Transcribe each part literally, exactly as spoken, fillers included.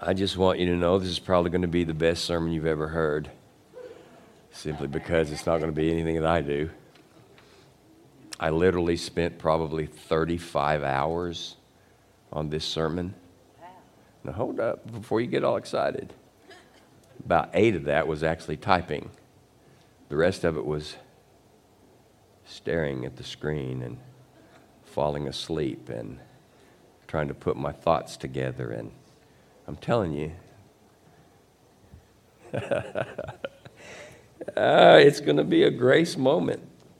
I just want you to know this is probably going to be the best sermon you've ever heard, simply because it's not going to be anything that I do. I literally spent probably thirty-five hours on this sermon. Now hold up before you get all excited. About eight of that was actually typing. The rest of it was staring at the screen and falling asleep and trying to put my thoughts together. And I'm telling you, uh, it's going to be a grace moment.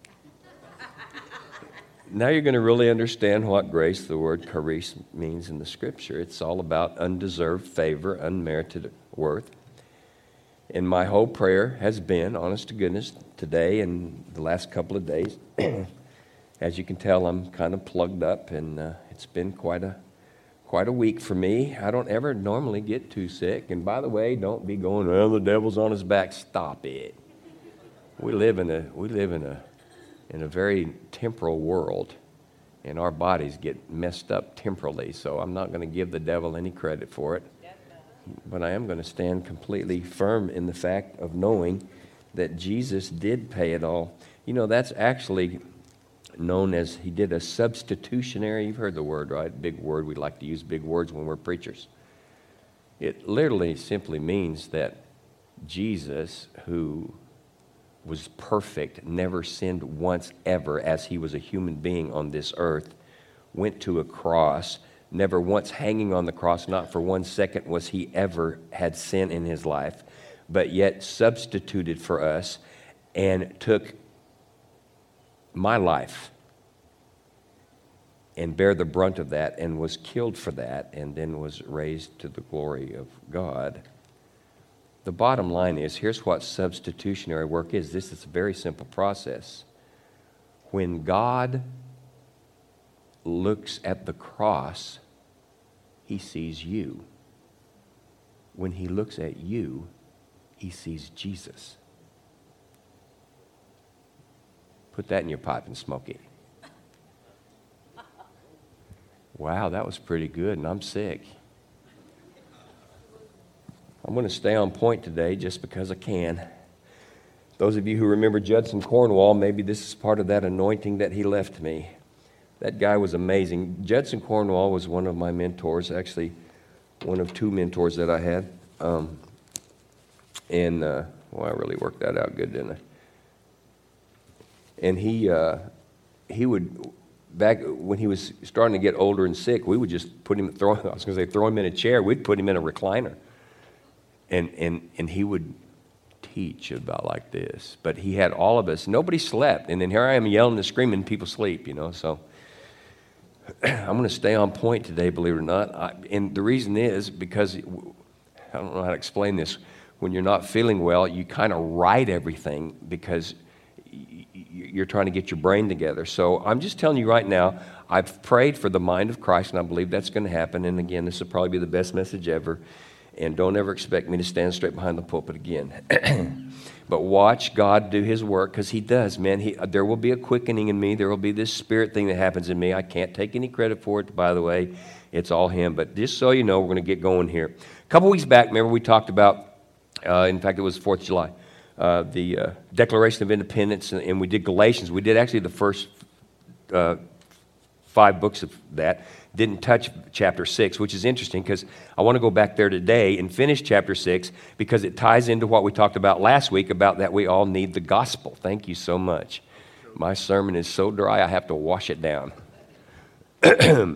Now you're going to really understand what grace, the word charis, means in the Scripture. It's all about undeserved favor, unmerited worth. And my whole prayer has been, honest to goodness, today and the last couple of days. As you can tell, I'm kind of plugged up, and uh, it's been quite a quite a week for me. I don't ever normally get too sick. And by the way, don't be going, well, the devil's on his back. Stop it. We live in a we live in a in a very temporal world, and our bodies get messed up temporally. So I'm not going to give the devil any credit for it. But I am going to stand completely firm in the fact of knowing that Jesus did pay it all. You know, that's actually known as, he did a substitutionary, you've heard the word, right? Big word. We like to use big words when we're preachers. It literally simply means that Jesus, who was perfect, never sinned once ever as he was a human being on this earth, went to a cross. Never once hanging on the cross, not for one second was he ever had sin in his life, but yet substituted for us and took my life and bear the brunt of that and was killed for that and then was raised to the glory of God. The bottom line is, here's what substitutionary work is. This is a very simple process. When God looks at the cross, he sees you. When he looks at you, he sees Jesus. Put that in your pipe and smoke it. Wow, that was pretty good, and I'm sick. I'm going to stay on point today just because I can. Those of you who remember Judson Cornwall, maybe this is part of that anointing that he left me. That guy was amazing. Judson Cornwall was one of my mentors, actually one of two mentors that I had. Um, and, uh, well, I really worked that out good, didn't I? And he uh, he would, back when he was starting to get older and sick, we would just put him, throw, I was going to say throw him in a chair. We'd put him in a recliner. And, and, and he would teach about like this. But he had all of us. Nobody slept. And then here I am yelling and screaming, people sleep, you know, so I'm going to stay on point today, believe it or not. I, and the reason is because, I don't know how to explain this. When you're not feeling well, you kind of write everything because you're trying to get your brain together. So I'm just telling you right now, I've prayed for the mind of Christ, and I believe that's going to happen. And again, this will probably be the best message ever. And don't ever expect me to stand straight behind the pulpit again. But watch God do his work, because he does, man. He, there will be a quickening in me. There will be this spirit thing that happens in me. I can't take any credit for it, by the way. It's all him. But just so you know, we're going to get going here. A couple weeks back, remember we talked about, uh, in fact, it was fourth of July, uh, the uh, Declaration of Independence, and, and we did Galatians. We did actually the first uh, five books of that. Didn't touch chapter six, which is interesting because I want to go back there today and finish chapter six because it ties into what we talked about last week about that we all need the gospel. Thank you so much. My sermon is so dry I have to wash it down. I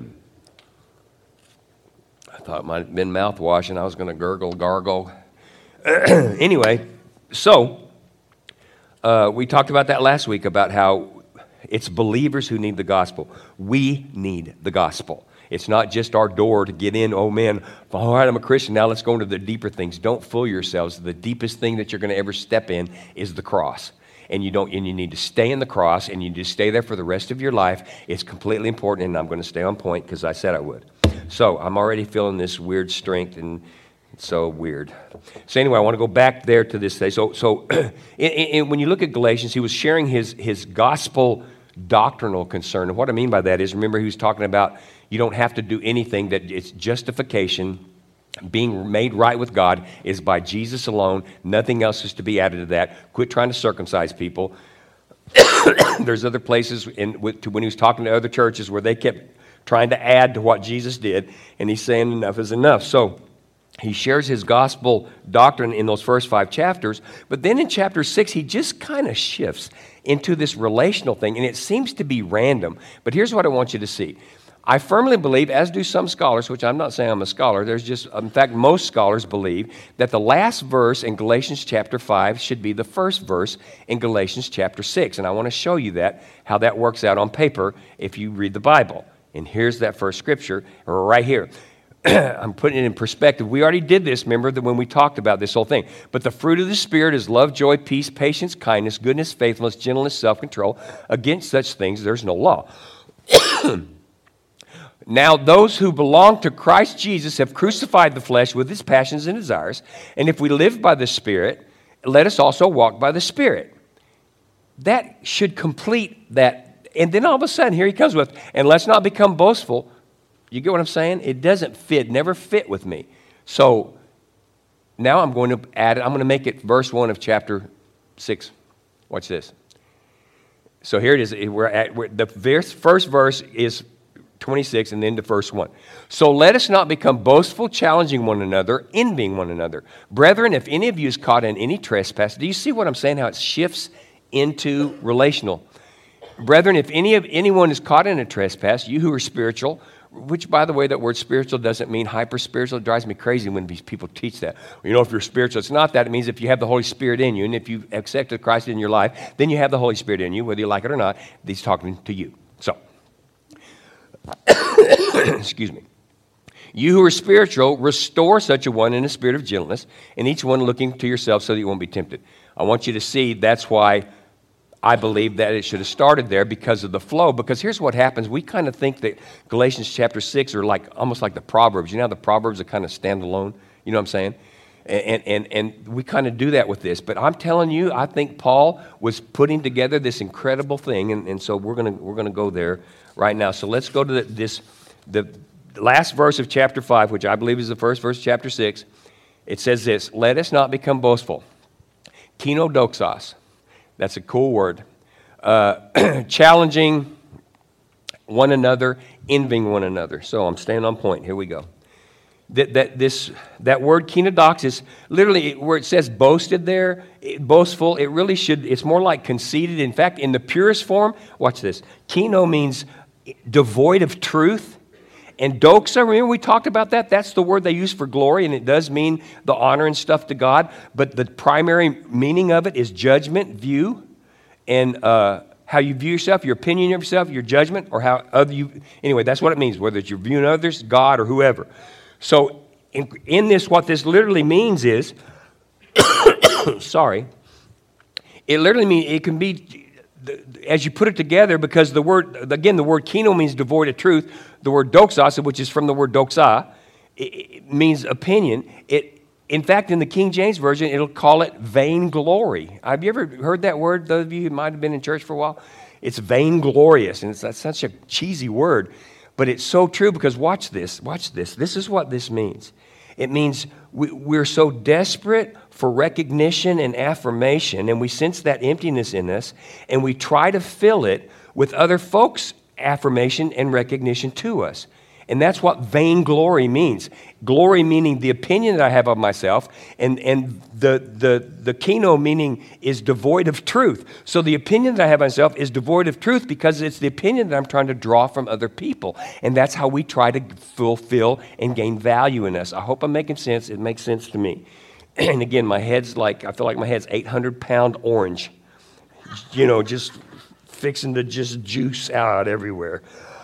thought it might have been mouthwash and I was going to gurgle, gargle. Anyway, so uh, we talked about that last week about how it's believers who need the gospel. We need the gospel. It's not just our door to get in. Oh, man, all right, I'm a Christian. Now let's go into the deeper things. Don't fool yourselves. The deepest thing that you're going to ever step in is the cross. And you don't. And you need to stay in the cross, and you just stay there for the rest of your life. It's completely important, and I'm going to stay on point because I said I would. So I'm already feeling this weird strength, and it's so weird. So anyway, I want to go back there to this day. So, so in, in, when you look at Galatians, he was sharing his, his gospel doctrinal concern. And what I mean by that is, remember, he was talking about you don't have to do anything, that it's justification Being made right with God is by Jesus alone. Nothing else is to be added to that. Quit trying to circumcise people. There's other places in, with, to, when he was talking to other churches where they kept trying to add to what Jesus did, and he's saying enough is enough. So he shares his gospel doctrine in those first five chapters, but then in chapter six, he just kind of shifts into this relational thing, and it seems to be random. But here's what I want you to see. I firmly believe, as do some scholars, which I'm not saying I'm a scholar, there's just, in fact, most scholars believe that the last verse in Galatians chapter five should be the first verse in Galatians chapter six. And I want to show you that, how that works out on paper if you read the Bible. And here's that first scripture right here. I'm putting it in perspective. We already did this, remember, that when we talked about this whole thing. But the fruit of the Spirit is love, joy, peace, patience, kindness, goodness, faithfulness, gentleness, self-control. Against such things, there's no law. Now, those who belong to Christ Jesus have crucified the flesh with its passions and desires. And if we live by the Spirit, let us also walk by the Spirit. That should complete that. And then all of a sudden, here he comes with, and let's not become boastful. You get what I'm saying? It doesn't fit, never fit with me. So now I'm going to add it. I'm going to make it verse one of chapter six. Watch this. So here it is. We're at, we're, the verse, first verse is twenty-six, and then to verse one. So let us not become boastful, challenging one another, envying one another. Brethren, if any of you is caught in any trespass, do you see what I'm saying, how it shifts into relational? Brethren, if any of anyone is caught in a trespass, you who are spiritual, which, by the way, that word spiritual doesn't mean hyper-spiritual. It drives me crazy when these people teach that. Well, you know, if you're spiritual, it's not that. It means if you have the Holy Spirit in you, and if you've accepted Christ in your life, then you have the Holy Spirit in you, whether you like it or not. He's talking to you. So, excuse me. You who are spiritual, restore such a one in a spirit of gentleness, and each one looking to yourself so that you won't be tempted. I want you to see that's why I believe that it should have started there, because of the flow. Because here's what happens. We kind of think that Galatians chapter six are like almost like the Proverbs. You know how the Proverbs are kind of standalone? You know what I'm saying? And, and, and we kind of do that with this. But I'm telling you, I think Paul was putting together this incredible thing. And, and so we're going we're gonna go there right now. So let's go to the, this, the last verse of chapter five, which I believe is the first verse of chapter six. It says this: let us not become boastful. Kenodoxos. That's a cool word. Uh, challenging one another, envying one another. So I'm staying on point. Here we go. That, that, this, that word kenodoxos, literally where it says boasted there, it, boastful, it really should, it's more like conceited. In fact, in the purest form, watch this. Keno means devoid of truth. And doxa, remember we talked about that? That's the word they use for glory, and it does mean the honor and stuff to God. But the primary meaning of it is judgment, view, and uh, how you view yourself, your opinion of yourself, your judgment, or how other you. Anyway, that's what it means, whether it's you're viewing others, God, or whoever. So in, in this, what this literally means is, sorry, it literally means it can be, as you put it together, because the word, again, the word keno means devoid of truth. The word doxos, which is from the word doxa, it, it means opinion. It, in fact, in the King James Version, it'll call it vainglory. Have you ever heard that word, those of you who might have been in church for a while? It's vainglorious, and it's that's such a cheesy word, but it's so true, because watch this, watch this. This is what this means. It means we, we're so desperate for recognition and affirmation, and we sense that emptiness in us, and we try to fill it with other folks' affirmation and recognition to us. And that's what vainglory means. Glory meaning the opinion that I have of myself, and, and the, the, the keno meaning is devoid of truth. So the opinion that I have of myself is devoid of truth because it's the opinion that I'm trying to draw from other people. And that's how we try to fulfill and gain value in us. I hope I'm making sense. It makes sense to me. And again, my head's like, I feel like my head's eight hundred pound orange. You know, just fixing to just juice out everywhere.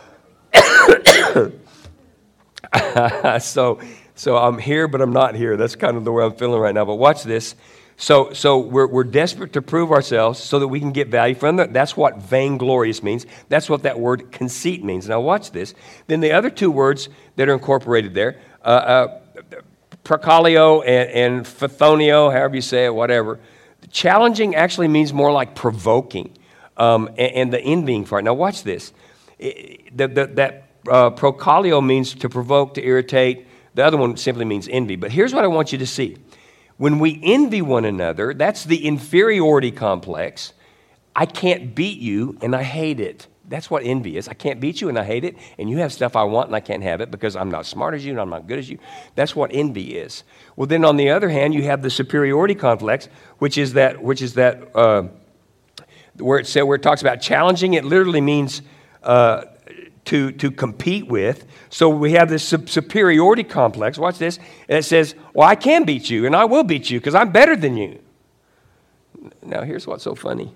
so so I'm here, but I'm not here. That's kind of the way I'm feeling right now. But watch this. So so we're we're desperate to prove ourselves so that we can get value from them. That's what vainglorious means. That's what that word conceit means. Now watch this. Then the other two words that are incorporated there, uh, uh, prokalio and, and phathonio, however you say it, whatever. Challenging actually means more like provoking. Um, and, and the envying part. Now watch this. It, the, the, that uh, prokalio means to provoke, to irritate. The other one simply means envy. But here's what I want you to see. When we envy one another, that's the inferiority complex. I can't beat you, and I hate it. That's what envy is. I can't beat you, and I hate it, and you have stuff I want, and I can't have it because I'm not smart as you, and I'm not good as you. That's what envy is. Well, then on the other hand, you have the superiority complex, which is that, which is that uh, where it said, where it talks about challenging. It literally means uh, to to compete with. So we have this superiority complex. Watch this, and it says, "Well, I can beat you, and I will beat you because I'm better than you." Now, here's what's so funny.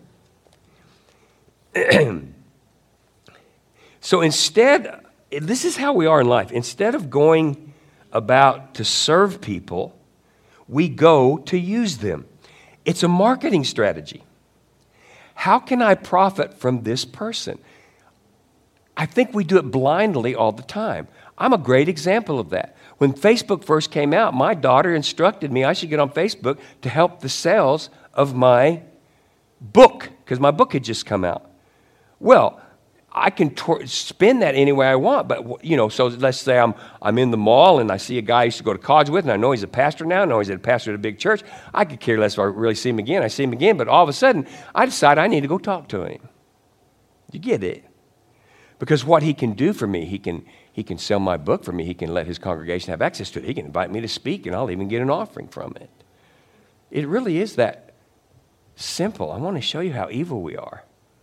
So instead, this is how we are in life. Instead of going about to serve people, we go to use them. It's a marketing strategy. How can I profit from this person? I think we do it blindly all the time. I'm a great example of that. When Facebook first came out, my daughter instructed me I should get on Facebook to help the sales of my book, because my book had just come out. Well, I can tor- spin that any way I want, but, you know, so let's say I'm I'm in the mall and I see a guy I used to go to college with, and I know he's a pastor now, I know he's a pastor at a big church. I could care less if I really see him again. I see him again, but all of a sudden, I decide I need to go talk to him. You get it? Because what he can do for me, he can he can sell my book for me. He can let his congregation have access to it. He can invite me to speak, and I'll even get an offering from it. It really is that simple. I want to show you how evil we are.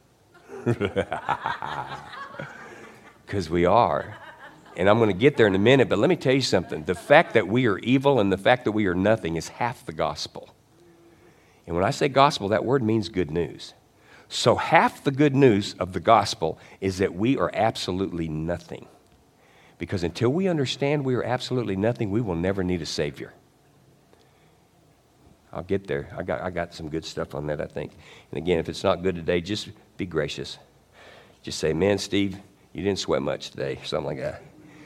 Because we are. And I'm going to get there in a minute, but let me tell you something. The fact that we are evil and the fact that we are nothing is half the gospel. And when I say gospel, that word means good news. So half the good news of the gospel is that we are absolutely nothing. Because until we understand we are absolutely nothing, we will never need a Savior. I'll get there. I got I got some good stuff on that, I think. And again, if it's not good today, just be gracious. Just say, "Man, Steve, you didn't sweat much today," something like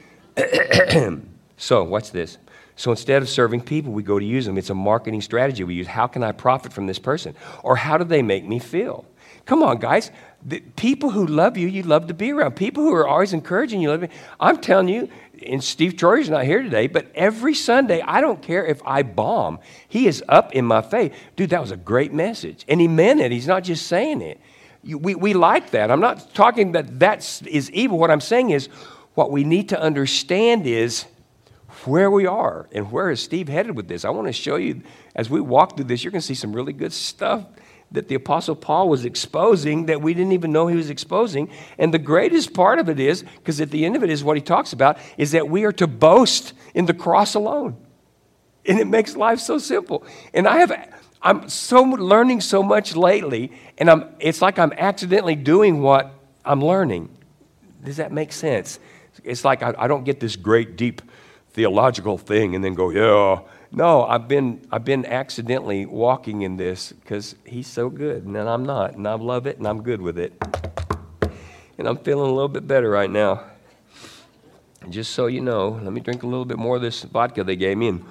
that. So, watch this. So instead of serving people, we go to use them. It's a marketing strategy. We use, how can I profit from this person? Or how do they make me feel? Come on, guys. The people who love you, you love to be around. People who are always encouraging you. Love me. I'm telling you, and Steve Troyer's not here today, but every Sunday, I don't care if I bomb. He is up in my face. Dude, that was a great message. And he meant it. He's not just saying it. You, we, we like that. I'm not talking that that is evil. What I'm saying is what we need to understand is where we are and where is Steve headed with this. I want to show you, as we walk through this, you're going to see some really good stuff that the Apostle Paul was exposing that we didn't even know he was exposing. And the greatest part of it is, because at the end of it is what he talks about, is that we are to boast in the cross alone. And it makes life so simple. And I have, I'm so learning so much lately, and I'm, it's like I'm accidentally doing what I'm learning. Does that make sense? It's like I, I don't get this great, deep theological thing and then go, yeah. No, I've been I've been accidentally walking in this because he's so good, and I'm not, and I love it, and I'm good with it. And I'm feeling a little bit better right now. And just so you know, let me drink a little bit more of this vodka they gave me, and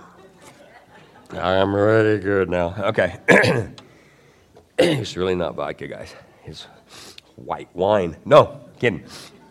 I'm really good now. Okay. It's really not vodka, guys. It's white wine. No, kidding.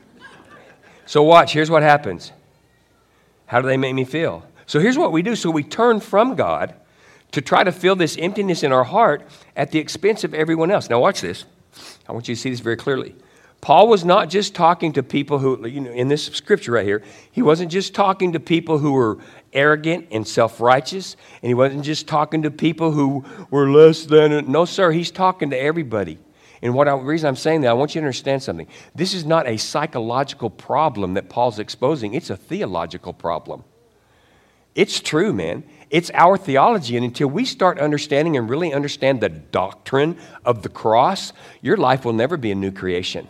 So watch, here's what happens. How do they make me feel? So here's what we do. So we turn from God to try to fill this emptiness in our heart at the expense of everyone else. Now watch this. I want you to see this very clearly. Paul was not just talking to people who, you know, in this scripture right here, he wasn't just talking to people who were arrogant and self-righteous, and he wasn't just talking to people who were less than. No, sir, he's talking to everybody. And what I, the reason I'm saying that, I want you to understand something. This is not a psychological problem that Paul's exposing. It's a theological problem. It's true, man. It's our theology, and until we start understanding and really understand the doctrine of the cross, your life will never be a new creation.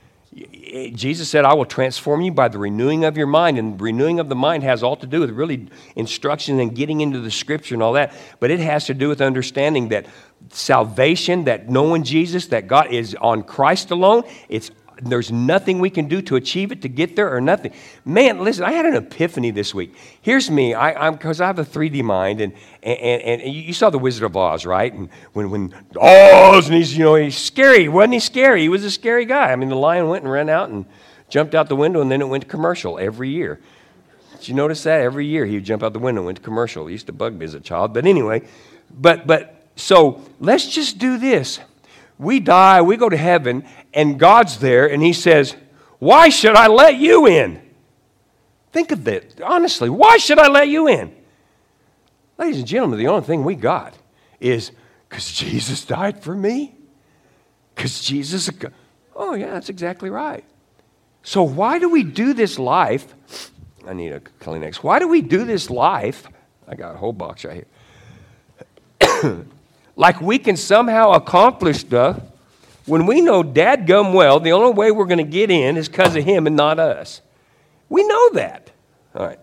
Jesus said, I will transform you by the renewing of your mind, and renewing of the mind has all to do with really instruction and getting into the scripture and all that, but it has to do with understanding that salvation, that knowing Jesus, that God is on Christ alone, it's there's nothing we can do to achieve it, to get there, or nothing. Man, listen, I had an epiphany this week. Here's me, I, I'm because I have a three D mind, and and, and and you saw The Wizard of Oz, right? And when when Oz, and he's you know he's scary, wasn't he scary? He was a scary guy. I mean, the lion went and ran out and jumped out the window, and then it went to commercial every year. Did you notice that? Every year he would jump out the window, went to commercial. It used to bug me as a child. But anyway, but but so let's just do this. We die, we go to heaven, and God's there, and he says, why should I let you in? Think of that. Honestly, why should I let you in? Ladies and gentlemen, the only thing we got is because Jesus died for me. Because Jesus, oh yeah, that's exactly right. So why do we do this life? I need a Kleenex. Why do we do this life? I got a whole box right here. Like we can somehow accomplish stuff when we know dadgum well the only way we're going to get in is because of him and not us. We know that. All right.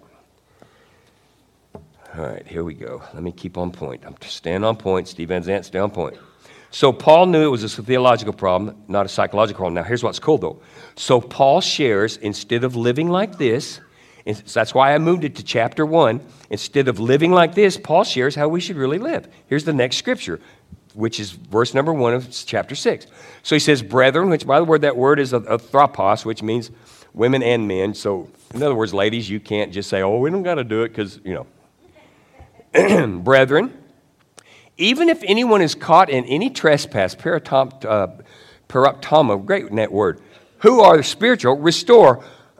All right, here we go. Let me keep on point. I'm staying on point. Steve Van Zandt, stay on point. So Paul knew it was a theological problem, not a psychological problem. Now, here's what's cool, though. So Paul shares, instead of living like this, and that's why I moved it to chapter one. Instead of living like this, Paul shares how we should really live. Here's the next scripture, which is verse number one of chapter six. So he says, brethren, which by the word, that word is anthropos, which means women and men. So in other words, ladies, you can't just say, oh, we don't got to do it because, you know. Brethren, even if anyone is caught in any trespass, paratom, uh, paraptoma, great net word, who are spiritual, restore,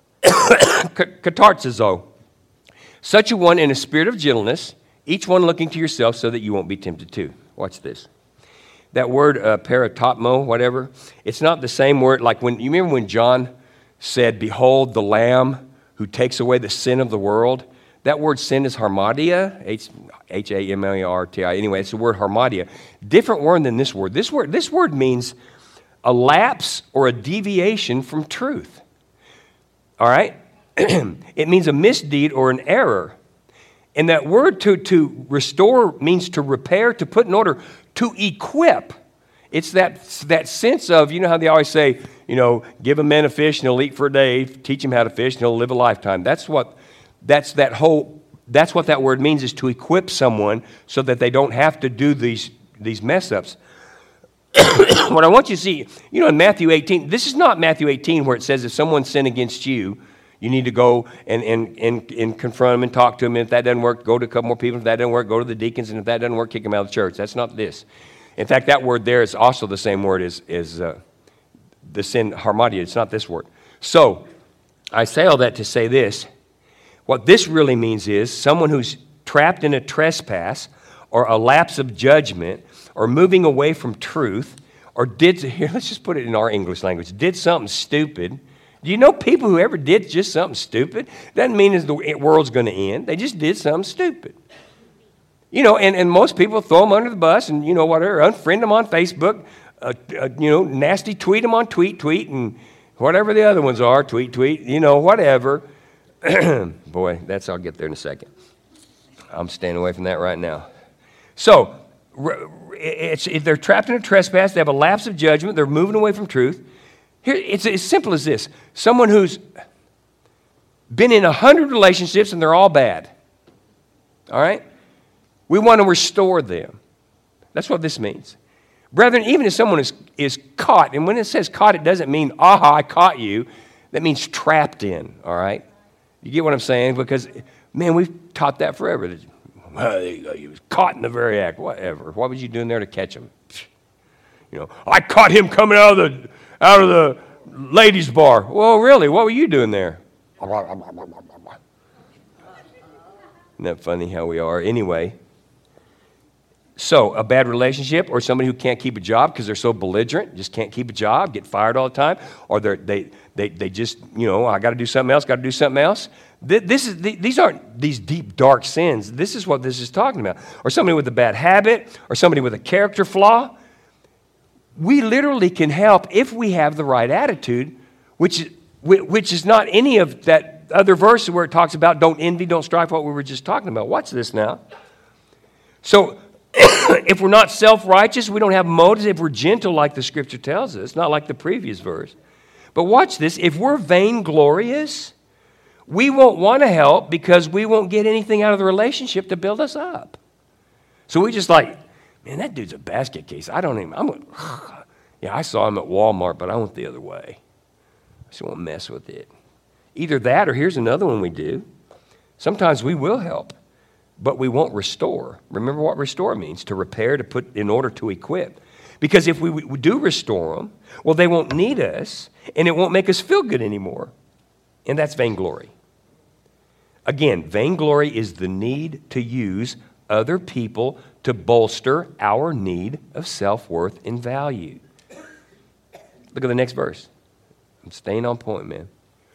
katartizo, such a one in a spirit of gentleness, each one looking to yourself so that you won't be tempted too. Watch this. That word, uh, paratopmo, whatever, it's not the same word. Like when, you remember when John said, behold the Lamb who takes away the sin of the world? That word sin is harmadia, H A M A R T I. Anyway, it's the word harmadia. Different word than this word. This word, this word means a lapse or a deviation from truth. All right? It means a misdeed or an error. And that word to, to restore means to repair, to put in order, to equip. It's that, that sense of, you know how they always say, you know, give a man a fish and he'll eat for a day, teach him how to fish and he'll live a lifetime. That's what, that's that whole, that's what that word means, is to equip someone so that they don't have to do these, these mess ups. What I want you to see, you know, in Matthew eighteen, this is not Matthew eighteen where it says if someone sinned against you, you need to go and, and, and, and confront them and talk to them. And if that doesn't work, go to a couple more people. If that doesn't work, go to the deacons. And if that doesn't work, kick them out of the church. That's not this. In fact, that word there is also the same word as, as uh, the sin harmadia. It's not this word. So I say all that to say this. What this really means is someone who's trapped in a trespass or a lapse of judgment or moving away from truth, or did, here, let's just put it in our English language, did something stupid. Do you know people who ever did just something stupid? Doesn't mean the world's going to end. They just did something stupid. You know, and, and most people throw them under the bus and, you know, whatever, unfriend them on Facebook, uh, uh, you know, nasty tweet them on tweet, tweet, and whatever the other ones are, tweet, tweet, you know, whatever. Boy, that's, I'll get there in a second. I'm staying away from that right now. So, it's, if they're trapped in a trespass, they have a lapse of judgment, they're moving away from truth. Here, it's as simple as this. Someone who's been in a hundred relationships and they're all bad. All right? We want to restore them. That's what this means. Brethren, even if someone is, is caught, and when it says caught, it doesn't mean, aha, I caught you. That means trapped in, all right? You get what I'm saying? Because, man, we've taught that forever. Well, there you go. He was caught in the very act. Whatever. What was you doing there to catch him? You know, I caught him coming out of the out of the ladies' bar. Well, really, what were you doing there? Isn't that funny how we are? Anyway, so a bad relationship, or somebody who can't keep a job because they're so belligerent, just can't keep a job, get fired all the time, or they're, they they they just, you know, I got to do something else, got to do something else. This is these aren't these deep, dark sins. This is what this is talking about. Or somebody with a bad habit, or somebody with a character flaw. We literally can help if we have the right attitude, which, which is not any of that other verse where it talks about don't envy, don't strive, what we were just talking about. Watch this now. So if we're not self-righteous, we don't have motives, if we're gentle like the scripture tells us, not like the previous verse. But watch this. If we're vainglorious, we won't want to help because we won't get anything out of the relationship to build us up. So we just like, man, that dude's a basket case. I don't even, I'm going, yeah, I saw him at Walmart, but I went the other way. I just won't mess with it. Either that or here's another one we do. Sometimes we will help, but we won't restore. Remember what restore means, to repair, to put in order, to equip. Because if we, we do restore them, well, they won't need us, and it won't make us feel good anymore. And that's vainglory. Again, vainglory is the need to use other people to bolster our need of self-worth and value. Look at the next verse. I'm staying on point, man.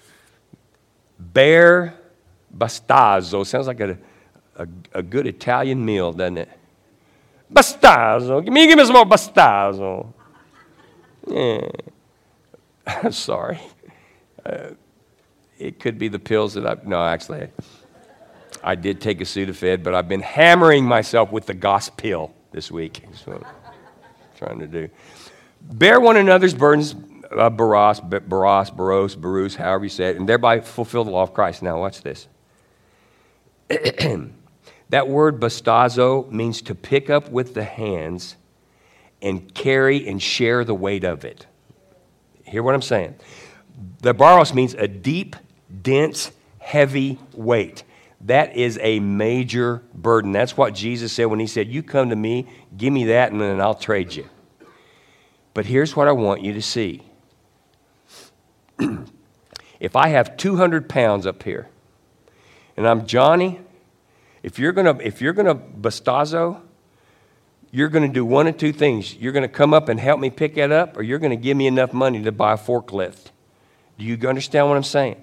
Bear bastazo. Sounds like a, a, a good Italian meal, doesn't it? Bastazo. Give me, give me some more bastazo. Yeah. I'm sorry. Uh, it could be the pills that I... No, actually, I, I did take a Sudafed, but I've been hammering myself with the gospel this week. That's what I'm trying to do. Bear one another's burdens, uh, baros, baros, baros, barus, however you say it, and thereby fulfill the law of Christ. Now, watch this. That word bastazo means to pick up with the hands and carry and share the weight of it. Hear what I'm saying? The baros means a deep, dense, heavy weight. That is a major burden. That's what Jesus said when he said, you come to me, give me that, and then I'll trade you. But here's what I want you to see. If I have two hundred pounds up here, and I'm Johnny, if you're gonna if you're gonna bastazo, you're gonna do one of two things. You're gonna come up and help me pick that up, or you're gonna give me enough money to buy a forklift. Do you understand what I'm saying?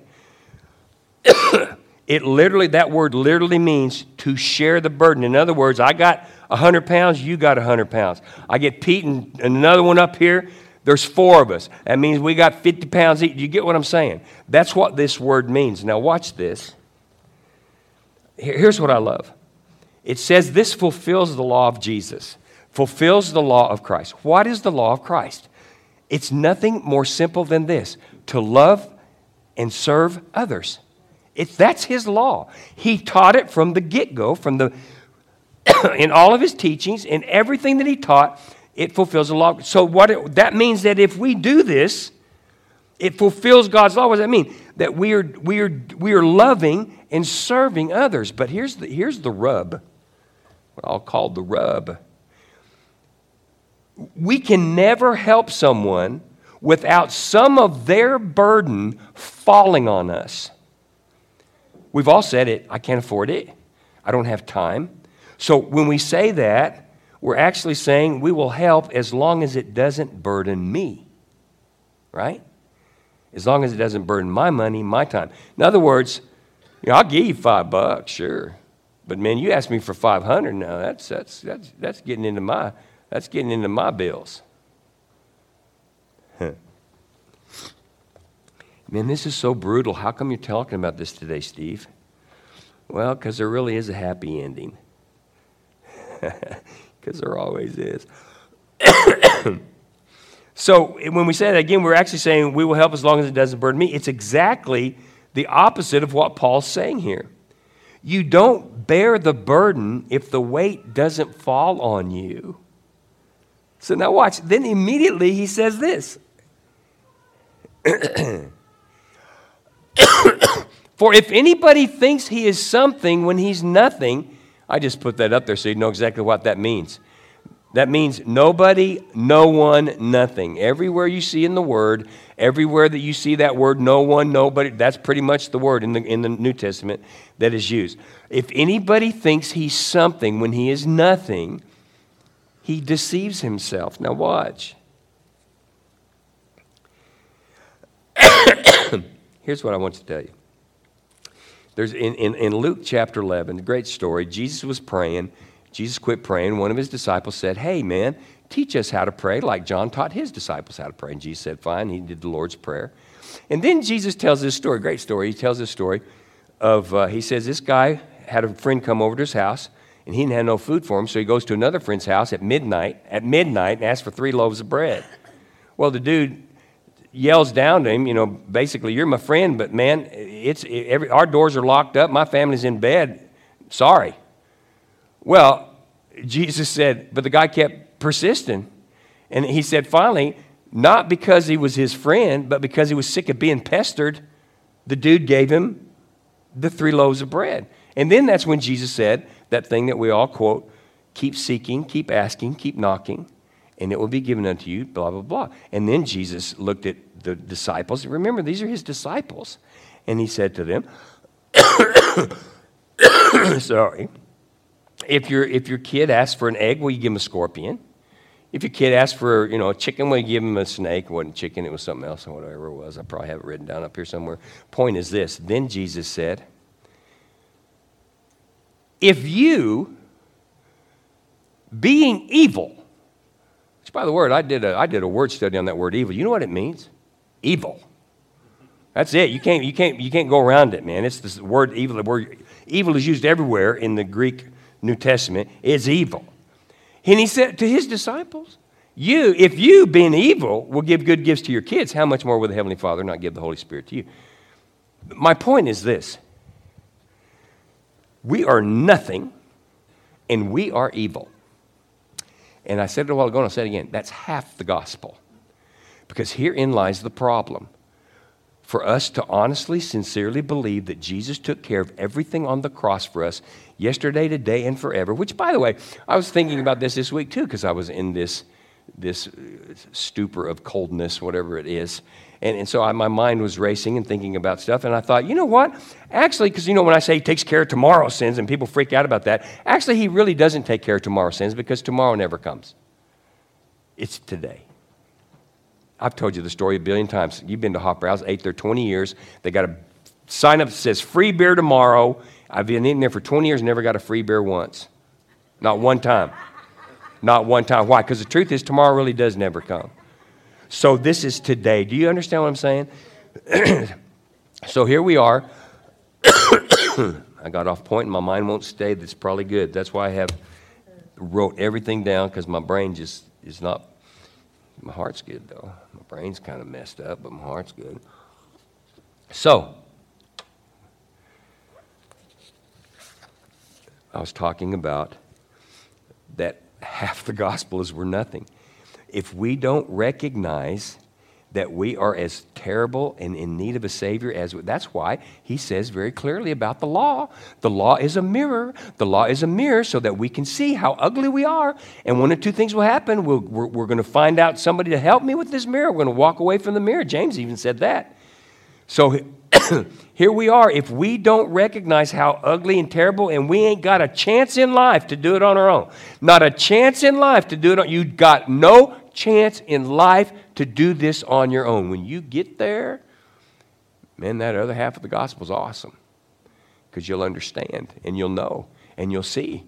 It literally, that word literally means to share the burden. In other words, I got one hundred pounds, you got one hundred pounds. I get Pete and another one up here, there's four of us. That means we got fifty pounds each. You get what I'm saying? That's what this word means. Now watch this. Here's what I love. It says this fulfills the law of Jesus, fulfills the law of Christ. What is the law of Christ? It's nothing more simple than this, to love and serve others. It's, that's his law. He taught it from the get-go, from the in all of his teachings, in everything that he taught, it fulfills the law. So what it, that means that if we do this, it fulfills God's law. What does that mean? That we are we are we are loving and serving others. But here's the here's the rub. What I'll call the rub. We can never help someone without some of their burden falling on us. We've all said it, I can't afford it. I don't have time. So when we say that, we're actually saying we will help as long as it doesn't burden me. Right? As long as it doesn't burden my money, my time. In other words, you know, I'll give you five bucks, sure. But man, you ask me for five hundred now, that's that's that's that's getting into my that's getting into my bills. Huh. Man, this is so brutal. How come you're talking about this today, Steve? Well, because there really is a happy ending. Because there always is. So when we say that again, we're actually saying we will help as long as it doesn't burden me. It's exactly the opposite of what Paul's saying here. You don't bear the burden if the weight doesn't fall on you. So now watch. Then immediately he says this. For if anybody thinks he is something when he's nothing, I just put that up there so you know exactly what that means. That means nobody, no one, nothing. Everywhere you see in the Word, everywhere that you see that word no one, nobody, that's pretty much the word in the, in the New Testament that is used. If anybody thinks he's something when he is nothing, he deceives himself. Now watch. Here's what I want to tell you. There's in, in, in Luke chapter eleven, a great story. Jesus was praying. Jesus quit praying. One of his disciples said, hey, man, teach us how to pray like John taught his disciples how to pray. And Jesus said, fine. He did the Lord's Prayer. And then Jesus tells this story, great story. He tells this story of, uh, he says, this guy had a friend come over to his house, and he didn't have no food for him, so he goes to another friend's house at midnight, at midnight, and asks for three loaves of bread. Well, the dude yells down to him, you know, basically, you're my friend, but man, it's every, our doors are locked up. My family's in bed. Sorry. Well, Jesus said, but the guy kept persisting. And he said, finally, not because he was his friend, but because he was sick of being pestered, the dude gave him The three loaves of bread. And then that's when Jesus said that thing that we all quote, keep seeking, keep asking, keep knocking, and it will be given unto you, blah, blah, blah. And then Jesus looked at the disciples. Remember, these are his disciples. And he said to them, sorry, if your, if your kid asks for an egg, will you give him a scorpion? If your kid asks for, you know, a chicken, will you give him a snake? It wasn't chicken, it was something else or whatever it was. I probably have it written down up here somewhere. Point is this. Then Jesus said, if you, being evil, which by the word, I did a, I did a word study on that word evil. You know what it means? Evil. That's it. You can't, you can't, you can't go around it, man. It's this word evil. The word evil is used everywhere in the Greek New Testament. It's evil. And he said to his disciples, you, if you, being evil, will give good gifts to your kids, how much more will the Heavenly Father not give the Holy Spirit to you? My point is this. We are nothing, and we are evil. And I said it a while ago, and I'll say it again. That's half the gospel. Because herein lies the problem. For us to honestly, sincerely believe that Jesus took care of everything on the cross for us yesterday, today, and forever, which, by the way, I was thinking about this this week, too, because I was in this, this stupor of coldness, whatever it is. And, and so I, my mind was racing and thinking about stuff, and I thought, you know what? Actually, because, you know, when I say he takes care of tomorrow's sins, and people freak out about that, actually, he really doesn't take care of tomorrow's sins because tomorrow never comes. It's today. I've told you the story a billion times. You've been to Hopper House, ate there twenty years. They got a sign up that says free beer tomorrow. I've been eating there for twenty years, never got a free beer once. Not one time. Not one time. Why? Because the truth is tomorrow really does never come. So this is today. Do you understand what I'm saying? So here we are. I got off point and my mind won't stay. That's probably good. That's why I have wrote everything down, because my brain just is not, my heart's good though. My brain's kind of messed up, but my heart's good. So, I was talking about that half the gospel is we're nothing. If we don't recognize that we are as terrible and in need of a Savior as we, that's why he says very clearly about the law. The law is a mirror. The law is a mirror so that we can see how ugly we are. And one of two things will happen. We'll, we're we're going to find out somebody to help me with this mirror. We're going to walk away from the mirror. James even said that. So here we are. If we don't recognize how ugly and terrible, and we ain't got a chance in life to do it on our own. Not a chance in life to do it on, you got no chance in life to do this on your own. When you get there, man, that other half of the gospel is awesome. Because you'll understand, and you'll know, and you'll see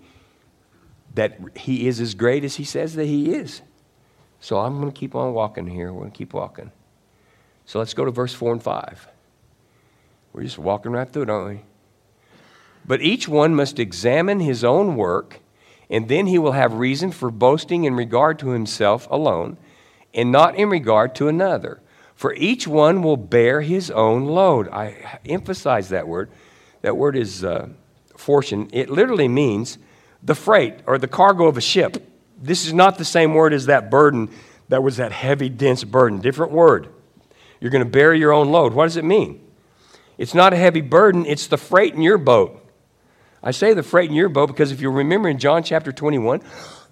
that he is as great as he says that he is. So I'm going to keep on walking here. We're going to keep walking. So let's go to verse four and five. We're just walking right through it, aren't we? But each one must examine his own work, and then he will have reason for boasting in regard to himself alone, and not in regard to another. For each one will bear his own load. I emphasize that word. That word is uh, fortune. It literally means the freight or the cargo of a ship. This is not the same word as that burden that was that heavy, dense burden. Different word. You're going to bear your own load. What does it mean? It's not a heavy burden. It's the freight in your boat. I say the freight in your boat because if you remember in John chapter twenty-one,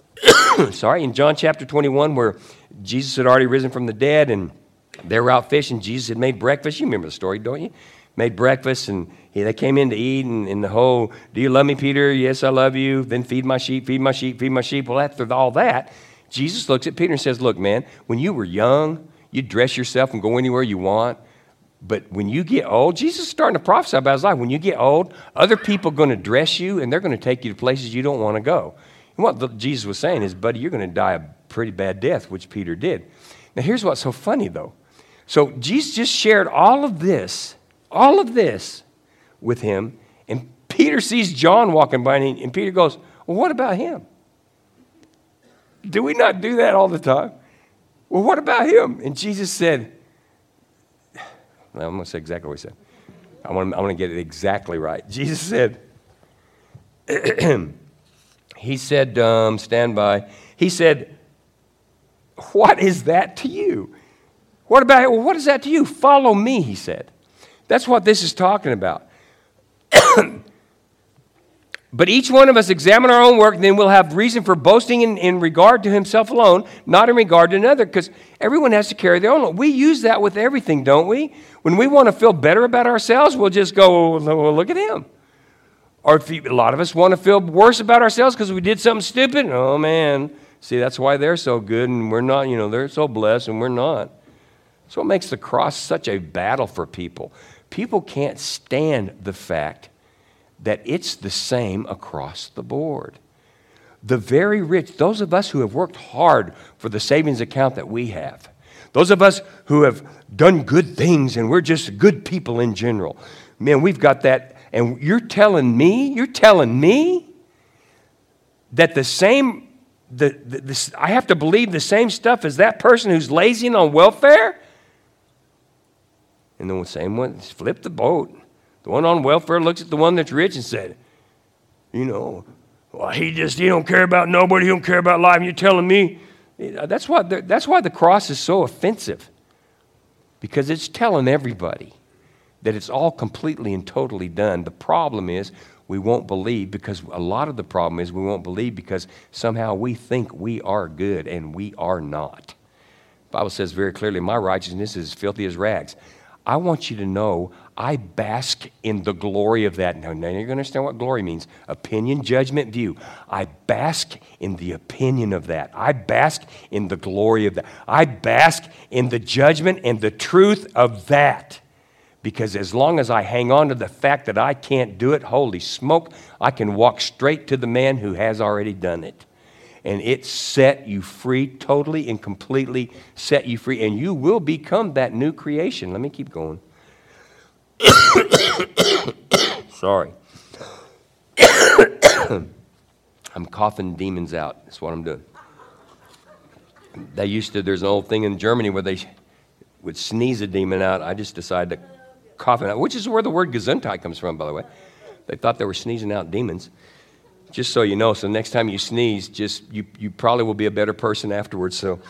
sorry, in John chapter twenty-one where Jesus had already risen from the dead and they were out fishing, Jesus had made breakfast. You remember the story, don't you? Made breakfast and he, they came in to eat and, and the whole, do you love me, Peter? Yes, I love you. Then feed my sheep, feed my sheep, feed my sheep. Well, after all that, Jesus looks at Peter and says, look, man, when you were young, you dress yourself and go anywhere you want. But when you get old, Jesus is starting to prophesy about his life. When you get old, other people are going to dress you and they're going to take you to places you don't want to go. And what the, Jesus was saying is, buddy, you're going to die a pretty bad death, which Peter did. Now, here's what's so funny, though. So Jesus just shared all of this, all of this with him. And Peter sees John walking by and, he, and Peter goes, well, what about him? Do we not do that all the time? Well, what about him? And Jesus said, well, I'm going to say exactly what he said. I want, I want to get it exactly right. Jesus said, he said, um, stand by. He said, what is that to you? What about, well, what is that to you? Follow me, he said. That's what this is talking about. But each one of us examine our own work, and then we'll have reason for boasting in, in regard to himself alone, not in regard to another, because everyone has to carry their own load. We use that with everything, don't we? When we want to feel better about ourselves, we'll just go, well, look at him. Or if you, a lot of us want to feel worse about ourselves because we did something stupid. Oh, man. See, that's why they're so good, and we're not, you know, they're so blessed, and we're not. That's what makes the cross such a battle for people. People can't stand the fact that it's the same across the board. The very rich, those of us who have worked hard for the savings account that we have, those of us who have done good things and we're just good people in general, man, we've got that. And you're telling me, you're telling me that the same, the, the this, I have to believe the same stuff as that person who's lazy and on welfare? And the same one, flip the boat. The one on welfare looks at the one that's rich and said, you know, well, he just, he don't care about nobody, he don't care about life, and you're telling me. That's why the, that's why the cross is so offensive, because it's telling everybody that it's all completely and totally done. The problem is we won't believe, because a lot of the problem is we won't believe because somehow we think we are good, and we are not. The Bible says very clearly, my righteousness is as filthy as rags. I want you to know I bask in the glory of that. Now, now you're going to understand what glory means. Opinion, judgment, view. I bask in the opinion of that. I bask in the glory of that. I bask in the judgment and the truth of that. Because as long as I hang on to the fact that I can't do it, holy smoke, I can walk straight to the man who has already done it. And it set you free, totally and completely set you free. And you will become that new creation. Let me keep going. Sorry. I'm coughing demons out. That's what I'm doing. They used to, there's an old thing in Germany where they would sneeze a demon out. I just decided to cough it out, which is where the word Gesundheit comes from, by the way. They thought they were sneezing out demons. Just so you know, so next time you sneeze, just you, you probably will be a better person afterwards. So,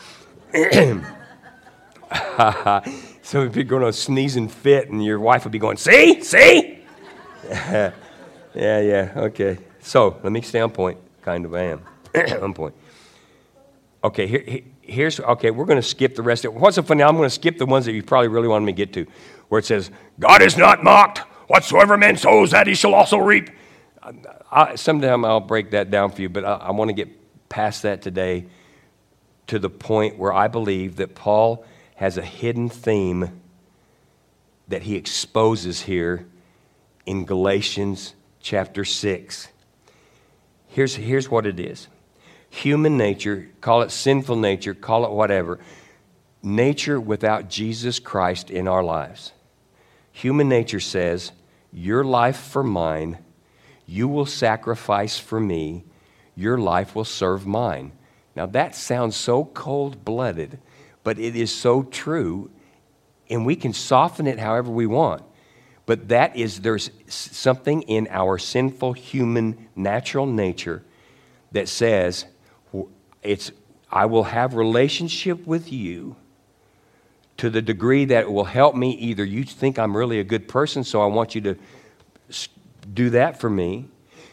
so if you're going to sneeze and fit, and your wife will be going, see, see? yeah, yeah, okay. So let me stay on point. Kind of I am on point. Okay, here, here, here's okay. We're going to skip the rest of it. What's so funny? I'm going to skip the ones that you probably really wanted me to get to, where it says, "God is not mocked. Whatsoever man sows, that he shall also reap." I, sometime I'll break that down for you, but I, I want to get past that today to the point where I believe that Paul has a hidden theme that he exposes here in Galatians chapter six. Here's, here's what it is. Human nature, call it sinful nature, call it whatever, nature without Jesus Christ in our lives. Human nature says, your life for mine, you will sacrifice for me, your life will serve mine. Now that sounds so cold-blooded, but it is so true, and we can soften it however we want. But that is, there's something in our sinful human natural nature that says, it's, I will have relationship with you to the degree that it will help me. Either you think I'm really a good person, so I want you to do that for me.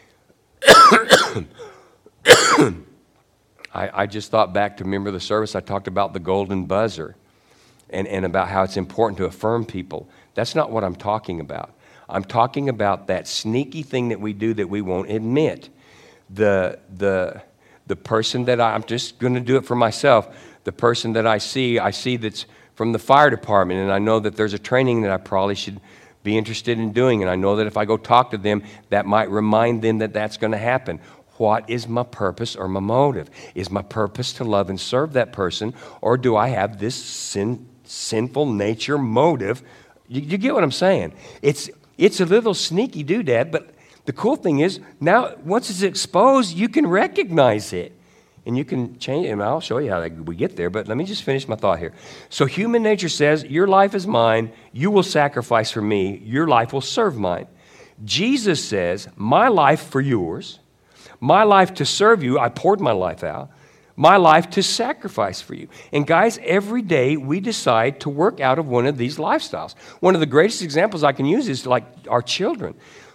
I, I just thought back to, remember the service I talked about the golden buzzer and, and about how it's important to affirm people. That's not what I'm talking about. I'm talking about that sneaky thing that we do that we won't admit. The, the, the person that I, I'm just going to do it for myself. The person that I see, I see that's from the fire department, and I know that there's a training that I probably should be interested in doing, and I know that if I go talk to them, that might remind them that that's going to happen. What is my purpose or my motive? Is my purpose to love and serve that person, or do I have this sin, sinful nature motive? You, you get what I'm saying? It's it's a little sneaky doodad, but the cool thing is now once it's exposed, you can recognize it. And you can change it, and I'll show you how we get there, but let me just finish my thought here. So human nature says, your life is mine, you will sacrifice for me, your life will serve mine. Jesus says, my life for yours, my life to serve you, I poured my life out, my life to sacrifice for you. And guys, every day we decide to work out of one of these lifestyles. One of the greatest examples I can use is like our children.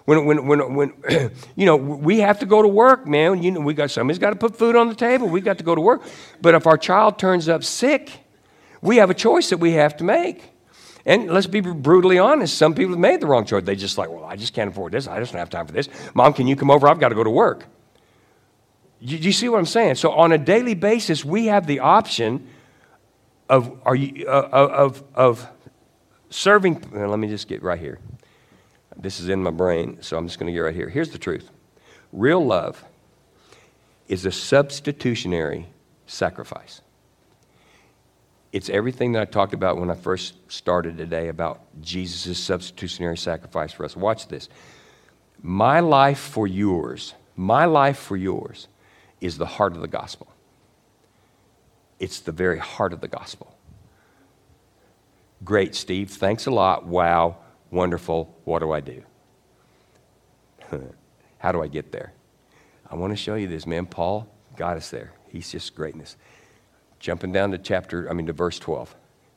When, when, when, when, you know, we have to go to work, man. You know, we got somebody's got to put food on the table. We got to go to work. But if our child turns up sick, we have a choice that we have to make. And let's be brutally honest. Some people have made the wrong choice. They just like, well, I just can't afford this. I just don't have time for this. Mom, can you come over? I've got to go to work. Do you see what I'm saying? So on a daily basis, we have the option of are you uh, of of serving. Well, let me just get right here. This is in my brain, so I'm just going to get right here. Here's the truth. Real love is a substitutionary sacrifice. It's everything that I talked about when I first started today about Jesus' substitutionary sacrifice for us. Watch this. My life for yours, my life for yours is the heart of the gospel. It's the very heart of the gospel. Great, Steve. Thanks a lot. Wow. Wonderful. What do I do? How do I get there? I want to show you this, man. Paul got us there. He's just greatness. Jumping down to chapter, I mean to verse twelve.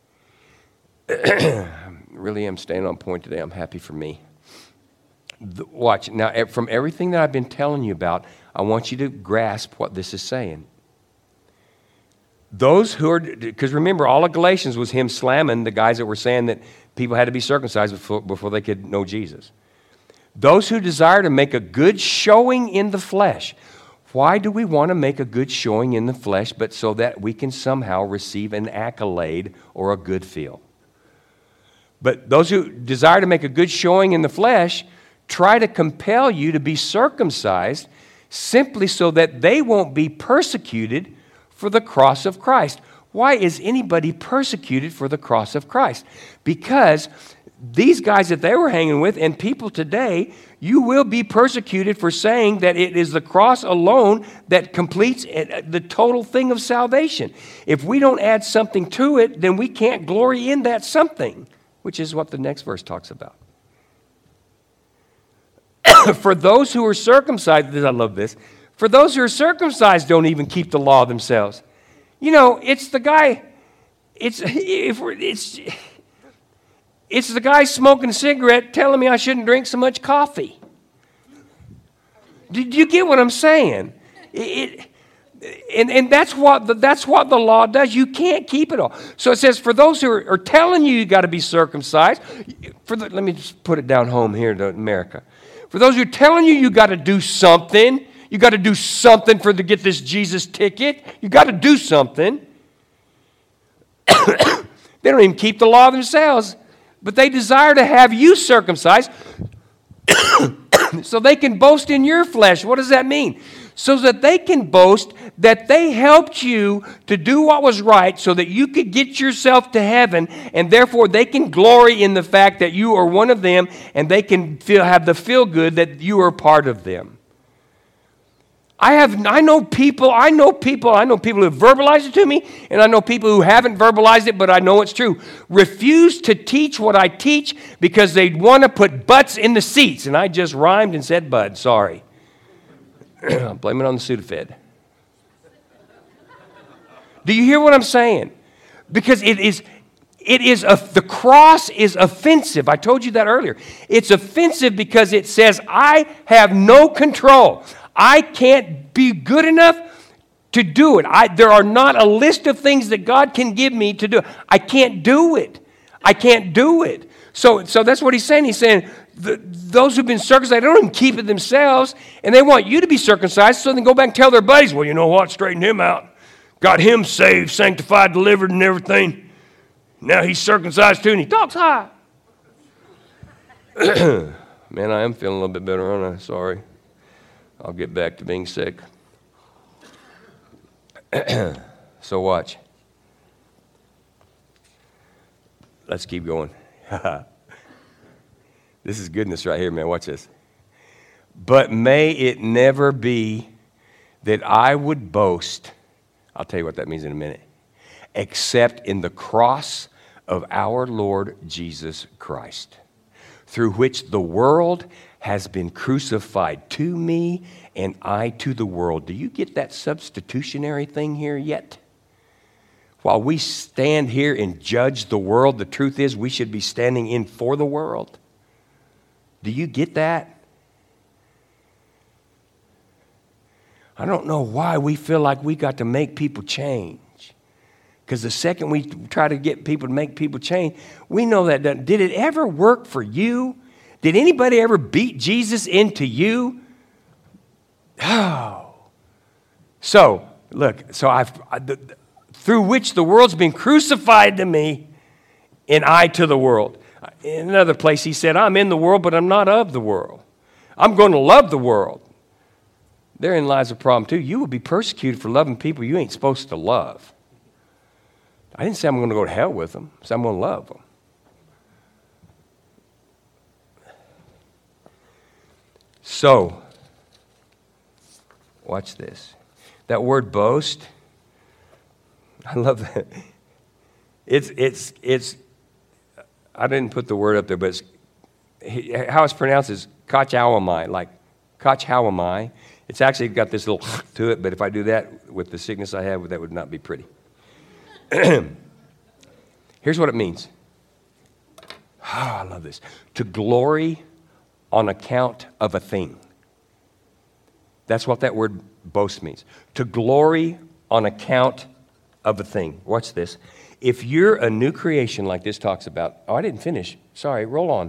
Really am staying on point today. I'm happy for me. The, watch. Now, from everything that I've been telling you about, I want you to grasp what this is saying. Those who are, because remember, all of Galatians was him slamming the guys that were saying that people had to be circumcised before, before they could know Jesus. Those who desire to make a good showing in the flesh. Why do we want to make a good showing in the flesh, but so that we can somehow receive an accolade or a good feel? But those who desire to make a good showing in the flesh try to compel you to be circumcised simply so that they won't be persecuted for the cross of Christ. Why is anybody persecuted for the cross of Christ? Because these guys that they were hanging with and people today, you will be persecuted for saying that it is the cross alone that completes the total thing of salvation. If we don't add something to it, then we can't glory in that something, which is what the next verse talks about. For those who are circumcised, I love this, for those who are circumcised don't even keep the law themselves. You know, it's the guy, it's, if we're, it's, it's the guy smoking a cigarette telling me I shouldn't drink so much coffee. Did you get what I'm saying? It, and, and that's what the, that's what the law does. You can't keep it all. So it says, for those who are, are telling you you got to be circumcised, for the, let me just put it down home here to America. For those who are telling you you got to do something, you got to do something for to get this Jesus ticket. You got to do something. They don't even keep the law themselves, but they desire to have you circumcised so they can boast in your flesh. What does that mean? So that they can boast that they helped you to do what was right so that you could get yourself to heaven, and therefore they can glory in the fact that you are one of them, and they can feel have the feel good that you are part of them. I have I know people, I know people, I know people who have verbalized it to me, and I know people who haven't verbalized it, but I know it's true. Refuse to teach what I teach because they want to put butts in the seats. And I just rhymed and said bud, sorry. Blame it on the Sudafed. Do you hear what I'm saying? Because it is, it is a, the cross is offensive. I told you that earlier. It's offensive because it says I have no control. I can't be good enough to do it. I, there are not a list of things that God can give me to do. I can't do it. I can't do it. So, so that's what he's saying. He's saying the, those who've been circumcised, they don't even keep it themselves, and they want you to be circumcised so they can go back and tell their buddies, well, you know what, straighten him out. Got him saved, sanctified, delivered, and everything. Now he's circumcised too, and he talks high. Man, I am feeling a little bit better, aren't I? Sorry. I'll get back to being sick. So watch. Let's keep going. This is goodness right here, man. Watch this. But may it never be that I would boast, I'll tell you what that means in a minute, except in the cross of our Lord Jesus Christ, through which the world has been crucified to me and I to the world. Do you get that substitutionary thing here yet? While we stand here and judge the world, the truth is we should be standing in for the world. Do you get that? I don't know why we feel like we got to make people change. Because the second we try to get people to make people change, we know that doesn't. Did it ever work for you? Did anybody ever beat Jesus into you? Oh. So, look, so I've, I, the, through which the world's been crucified to me, and I to the world. In another place, he said, I'm in the world, but I'm not of the world. I'm going to love the world. Therein lies a problem, too. You will be persecuted for loving people you ain't supposed to love. I didn't say I'm going to go to hell with them. I said I'm going to love them. So, watch this. That word boast, I love that. It's, it's, it's, I didn't put the word up there, but it's, how it's pronounced is kachawamai, like kachawamai. It's actually got this little to it, but if I do that with the sickness I have, that would not be pretty. Here's what it means. Oh, I love this. To glory on account of a thing. That's what that word boast means. To glory on account of a thing. Watch this. If you're a new creation like this talks about, oh, I didn't finish. Sorry, roll on.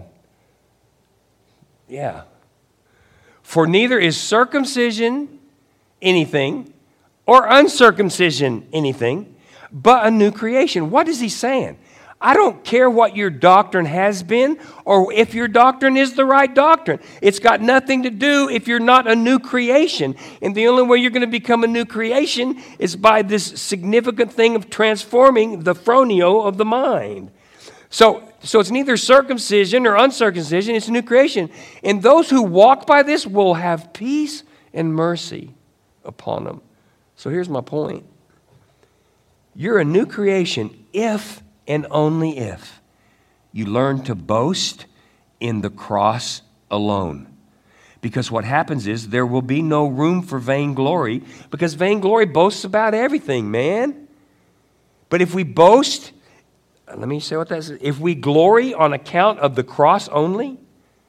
Yeah. For neither is circumcision anything or uncircumcision anything, but a new creation. What is he saying? I don't care what your doctrine has been or if your doctrine is the right doctrine. It's got nothing to do if you're not a new creation. And the only way you're going to become a new creation is by this significant thing of transforming the phronio of the mind. So, so it's neither circumcision or uncircumcision. It's a new creation. And those who walk by this will have peace and mercy upon them. So here's my point. You're a new creation if and only if you learn to boast in the cross alone. Because what happens is there will be no room for vainglory, because vainglory boasts about everything, man. But if we boast, let me say what that is. If we glory on account of the cross only,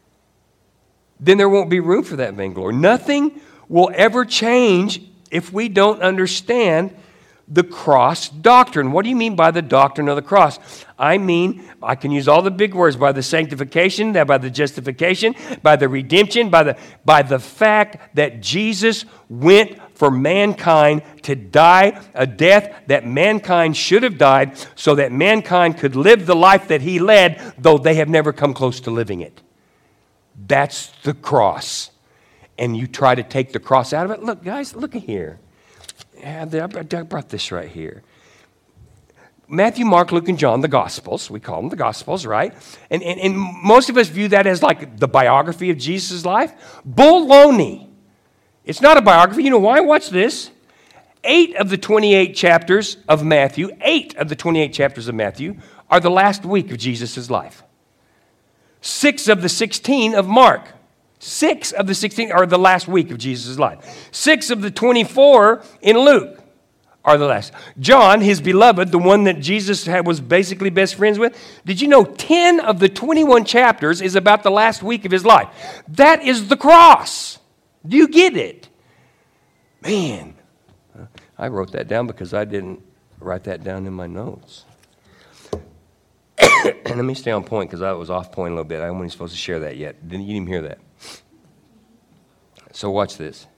then there won't be room for that vainglory. Nothing will ever change if we don't understand the cross doctrine. What do you mean by the doctrine of the cross? I mean, I can use all the big words, by the sanctification, by the justification, by the redemption, by the, by the fact that Jesus went for mankind to die a death that mankind should have died so that mankind could live the life that he led, though they have never come close to living it. That's the cross. And you try to take the cross out of it. Look, guys, look at here. I brought this right here. Matthew, Mark, Luke, and John, the Gospels. We call them the Gospels, right? And, and, and most of us view that as like the biography of Jesus' life. Baloney. It's not a biography. You know why? Watch this. Eight of the twenty-eight chapters of Matthew, eight of the twenty-eight chapters of Matthew are the last week of Jesus' life. Six of the sixteen of Mark. Six of the sixteen are the last week of Jesus' life. Six of the twenty-four in Luke are the last. John, his beloved, the one that Jesus had, was basically best friends with, did you know ten of the twenty-one chapters is about the last week of his life? That is the cross. Do you get it? Man, I wrote that down because I didn't write that down in my notes. Let me stay on point because I was off point a little bit. I wasn't supposed to share that yet. Didn't you even hear that? So watch this.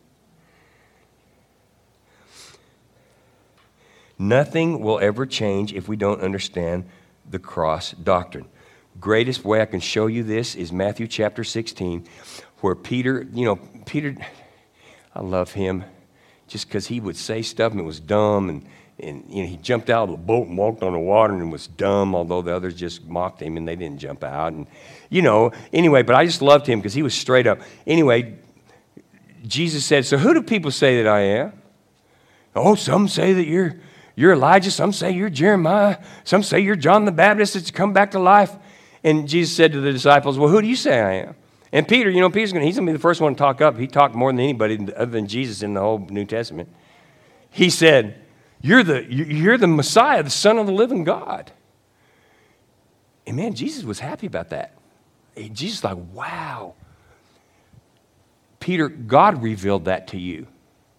Nothing will ever change if we don't understand the cross doctrine. Greatest way I can show you this is Matthew chapter sixteen, where Peter, you know, Peter, I love him just because he would say stuff and it was dumb, and, and you know, he jumped out of the boat and walked on the water and was dumb, although the others just mocked him and they didn't jump out. And, you know, anyway, but I just loved him because he was straight up. Anyway, Jesus said, so who do people say that I am? Oh, some say that you're you're Elijah. Some say you're Jeremiah. Some say you're John the Baptist that's come back to life. And Jesus said to the disciples, well, who do you say I am? And Peter, you know, Peter's gonna, he's going to be the first one to talk up. He talked more than anybody other than Jesus in the whole New Testament. He said, you're the, you're the Messiah, the Son of the living God. And man, Jesus was happy about that. Jesus was like, wow. Peter, God revealed that to you.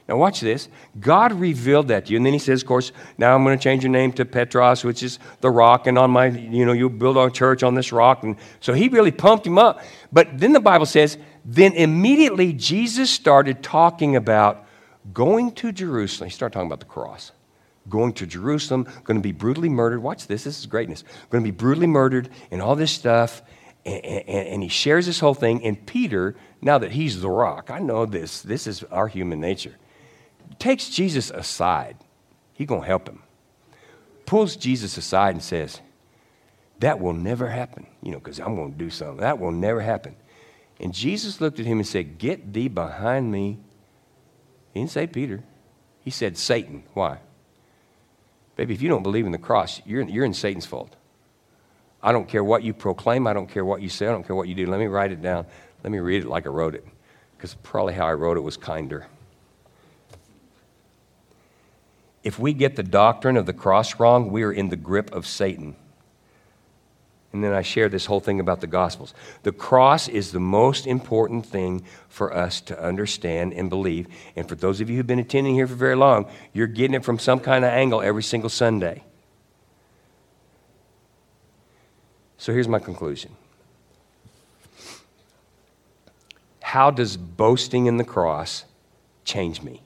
Now watch this. God revealed that to you. And then he says, of course, now I'm going to change your name to Petros, which is the rock. And on my, you know, you build our church on this rock. And so he really pumped him up. But then the Bible says, then immediately Jesus started talking about going to Jerusalem. He started talking about the cross. Going to Jerusalem, going to be brutally murdered. Watch this. This is greatness. Going to be brutally murdered and all this stuff. And, and, and he shares this whole thing. And Peter, now that he's the rock, I know this. This is our human nature. Takes Jesus aside. He's going to help him. Pulls Jesus aside and says, that will never happen. You know, because I'm going to do something. That will never happen. And Jesus looked at him and said, get thee behind me. He didn't say Peter. He said Satan. Why? Baby, if you don't believe in the cross, you're, you're in Satan's fold. I don't care what you proclaim. I don't care what you say. I don't care what you do. Let me write it down. Let me read it like I wrote it. Because probably how I wrote it was kinder. If we get the doctrine of the cross wrong, we are in the grip of Satan. And then I share this whole thing about the Gospels. The cross is the most important thing for us to understand and believe. And for those of you who've been attending here for very long, you're getting it from some kind of angle every single Sunday. So here's my conclusion. How does boasting in the cross change me?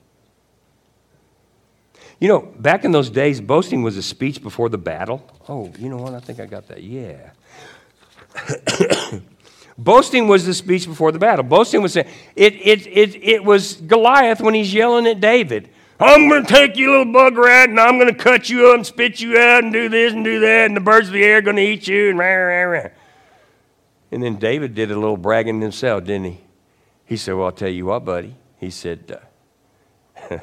You know, back in those days, boasting was a speech before the battle. Oh, you know what? I think I got that. Yeah. Boasting was the speech before the battle. Boasting was, it, it, it, it was Goliath when he's yelling at David. I'm going to take you, little bug rat, and I'm going to cut you up and spit you out and do this and do that, and the birds of the air are going to eat you. And, rah, rah, rah. And then David did a little bragging himself, didn't he? He said, well, I'll tell you what, buddy. He said, uh,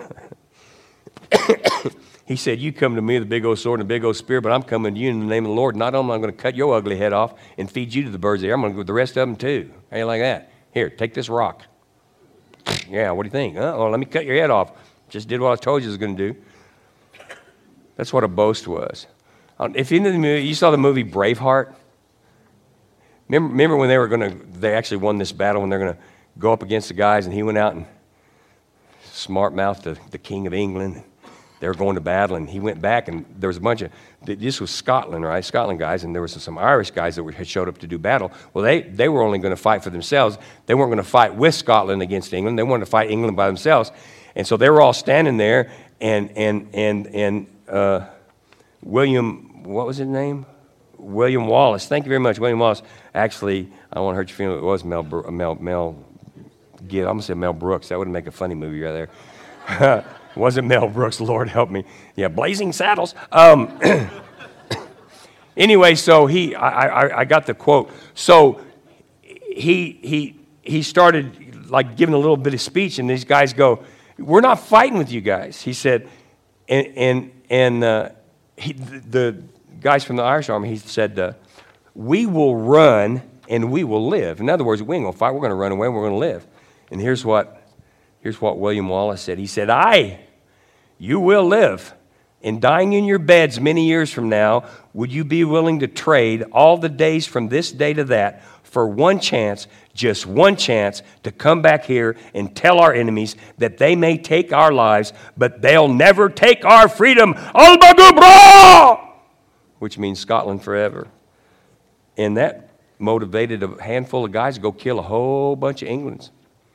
he said, you come to me with a big old sword and a big old spear, but I'm coming to you in the name of the Lord. Not only am I going to cut your ugly head off and feed you to the birds of the air, I'm going to go with the rest of them too. How you like that? Here, take this rock. Yeah, what do you think? Uh, oh, let me cut your head off. Just did what I told you I was going to do. That's what a boast was. If you, you saw the movie Braveheart, remember, remember when they were going to, they actually won this battle when they're going to go up against the guys, and he went out and smart-mouthed the, the King of England. They were going to battle, and he went back, and there was a bunch of, this was Scotland, right? Scotland guys, and there was some Irish guys that were, had showed up to do battle. Well, they, they were only going to fight for themselves. They weren't going to fight with Scotland against England. They wanted to fight England by themselves. And so they were all standing there, and and and and uh, William, what was his name? William Wallace. Thank you very much, William Wallace. Actually, I don't want to hurt your feelings. It was Mel Mel Mel. I'm gonna say Mel Brooks. That would make a funny movie right there. It wasn't Mel Brooks. Lord help me. Yeah, Blazing Saddles. Um, anyway, so he, I, I, I got the quote. So he he he started like giving a little bit of speech, and these guys go, we're not fighting with you guys. He said, and and and uh, he, the guys from the Irish Army, he said, uh, we will run and we will live. In other words, we ain't gonna fight. We're gonna run away and we're gonna live. And here's what here's what William Wallace said. He said, aye, you will live. And dying in your beds many years from now, would you be willing to trade all the days from this day to that for one chance, just one chance, to come back here and tell our enemies that they may take our lives, but they'll never take our freedom? Albagubra! Which means Scotland forever. And that motivated a handful of guys to go kill a whole bunch of Englands.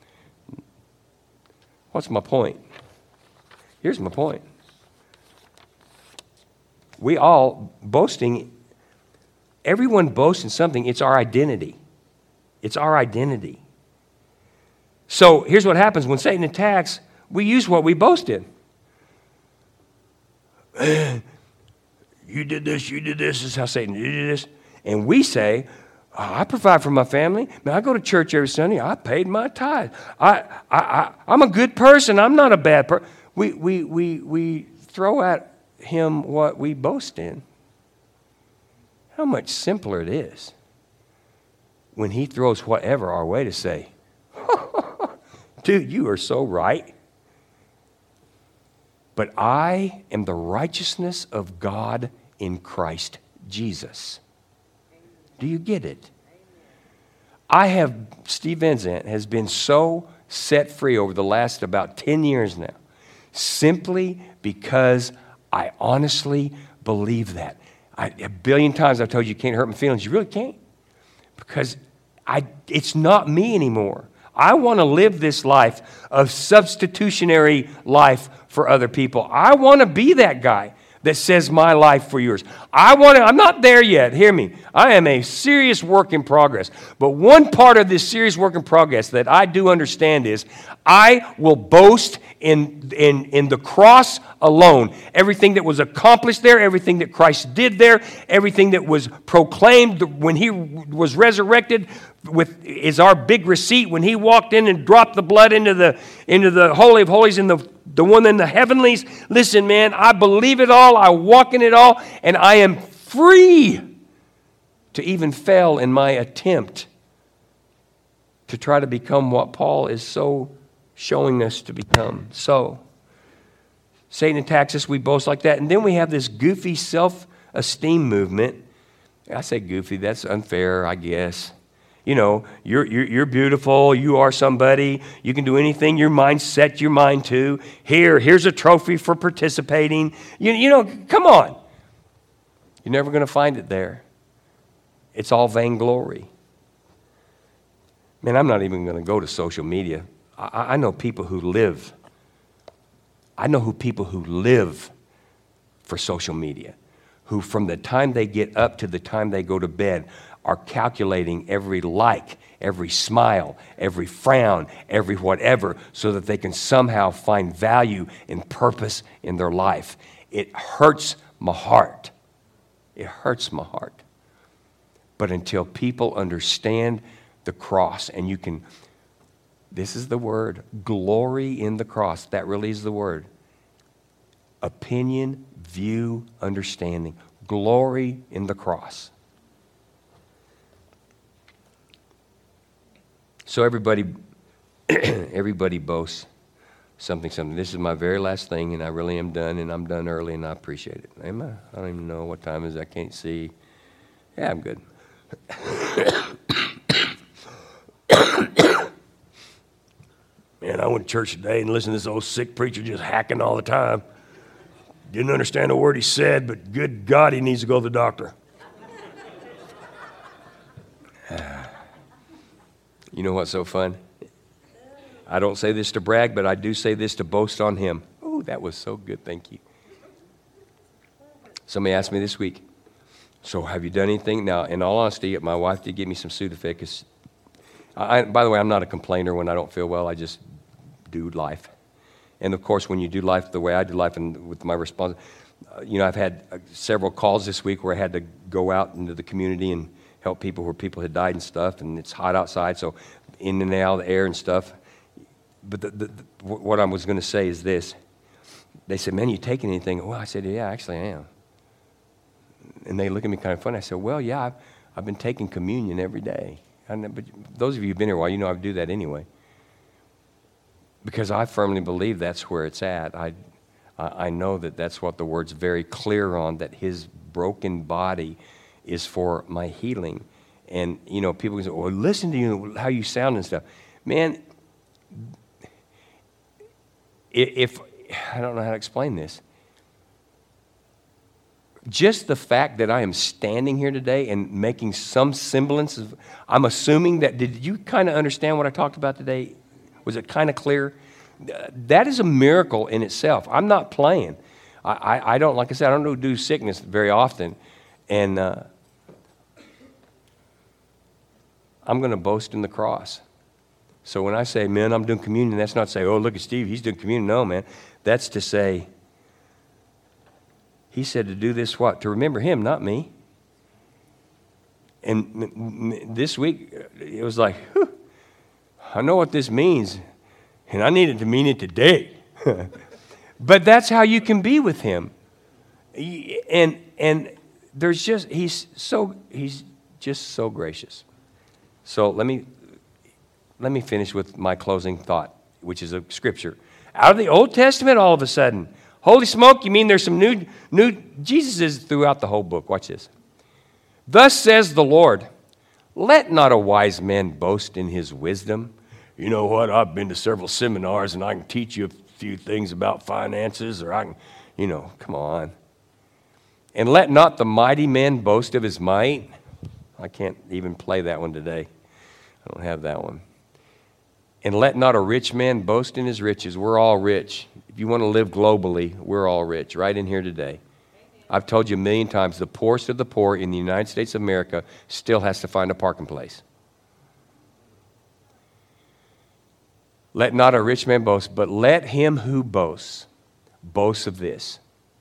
What's my point? Here's my point. We all, boasting, everyone boasts in something. It's our identity. It's our identity. So here's what happens when Satan attacks. We use what we boast in. You did this, you did this. This is how Satan, you did this. And we say, oh, I provide for my family. Man, I go to church every Sunday. I paid my tithe. I, I, I, I'm a good person. I'm not a bad person. We, we, we, we throw at him what we boast in. How much simpler it is when he throws whatever our way to say, dude, you are so right. But I am the righteousness of God in Christ Jesus. Do you get it? I have, Steve Van Zandt has been so set free over the last about ten years now. simply because I honestly believe that. I, a billion times I've told you you can't hurt my feelings. You really can't. Because I, it's not me anymore. I want to live this life of substitutionary life for other people. I want to be that guy that says my life for yours. I want to, I'm not there yet. Hear me. I am a serious work in progress. But one part of this serious work in progress that I do understand is I will boast in, in, in the cross alone. Everything that was accomplished there, everything that Christ did there, everything that was proclaimed when he was resurrected with is our big receipt when he walked in and dropped the blood into the into the Holy of Holies in the the one in the heavenlies. Listen, man, I believe it all. I walk in it all, and I am free to even fail in my attempt to try to become what Paul is so showing us to become. So, Satan attacks us, we boast like that, and then we have this goofy self-esteem movement. I say goofy, that's unfair, I guess. You know, you're, you're you're beautiful. You are somebody. You can do anything your mind set your mind to. Here, here's a trophy for participating. You, you know, come on. You're never going to find it there. It's all vainglory. Man, I'm not even going to go to social media. I, I know people who live. I know who people who live for social media, who from the time they get up to the time they go to bed are calculating every like, every smile, every frown, every whatever, so that they can somehow find value and purpose in their life. It hurts my heart. It hurts my heart. But until people understand the cross, and you can, this is the word, glory in the cross. That really is the word. Opinion, view, understanding. Glory in the cross. So everybody, everybody boasts something, something. This is my very last thing, and I really am done, and I'm done early, and I appreciate it. Am I? I don't even know what time it is. I can't see. Yeah, I'm good. Man, I went to church today and listened to this old sick preacher just hacking all the time. Didn't understand a word he said, but good God, he needs to go to the doctor. You know what's so fun? I don't say this to brag, but I do say this to boast on him. Oh, that was so good. Thank you. Somebody asked me this week, so have you done anything? Now, in all honesty, my wife did give me some Sudafed. 'Cause I, by the way, I'm not a complainer when I don't feel well. I just do life. And, of course, when you do life the way I do life and with my response, uh, you know, I've had uh, several calls this week where I had to go out into the community and help people where people had died and stuff, and it's hot outside, so in and out of the air and stuff. But the, the, the, what I was going to say is this. They said, man, you taking anything? Well, I said, yeah, actually I am. And they look at me kind of funny. I said, well, yeah, I've, I've been taking communion every day. And, but those of you who've been here a while, you know I do that anyway. Because I firmly believe that's where it's at. I, I know that that's what the word's very clear on, that his broken body is for my healing. And, you know, people can say, well, listen to you, how you sound and stuff. Man, if, I don't know how to explain this. Just the fact that I am standing here today and making some semblance of, I'm assuming that, did you kind of understand what I talked about today? Was it kind of clear? That is a miracle in itself. I'm not playing. I, I, I don't, like I said, I don't do sickness very often. And uh, I'm going to boast in the cross. So when I say, man, I'm doing communion, that's not to say, oh, look at Steve, he's doing communion. No, man. That's to say, he said to do this what? To remember him, not me. And this week, it was like, whew, I know what this means, and I needed to mean it today. But that's how you can be with him. And and there's just, he's so, he's just so gracious. So let me, let me finish with my closing thought, which is a scripture. Out of the Old Testament, all of a sudden, holy smoke, you mean there's some new, new, Jesus is throughout the whole book. Watch this. Thus says the Lord, let not a wise man boast in his wisdom. You know what? I've been to several seminars and I can teach you a few things about finances, or I can, you know, come on. And let not the mighty man boast of his might. I can't even play that one today. I don't have that one. And let not a rich man boast in his riches. We're all rich. If you want to live globally, we're all rich, right in here today. I've told you a million times, the poorest of the poor in the United States of America still has to find a parking place. Let not a rich man boast, but let him who boasts, boast of this,